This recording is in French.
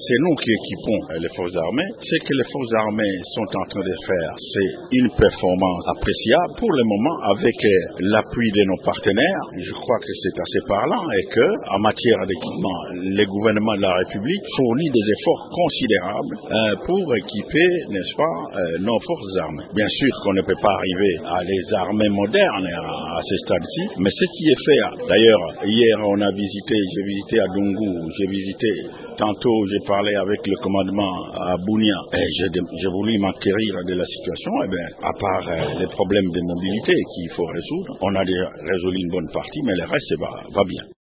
c'est nous qui équipons les forces armées. Ce que les forces armées sont en train de faire, c'est une performance appréciable pour le moment avec l'appui de nos partenaires. Je crois que c'est assez parlant et que, en matière d'équipement, le gouvernement de la République fournit des efforts considérables pour équiper, n'est-ce pas, nos forces armées. Bien sûr qu'on ne peut pas arriver à les armées modernes à ce stade-ci, mais ce qui est fait, d'ailleurs, hier j'ai visité à Dungu, tantôt j'ai parlé avec le commandement à Bunia et j'ai voulu m'acquérir de la situation. Eh bien, à part les problèmes de mobilité qu'il faut résoudre, on a déjà résolu une bonne partie, mais le reste va bien.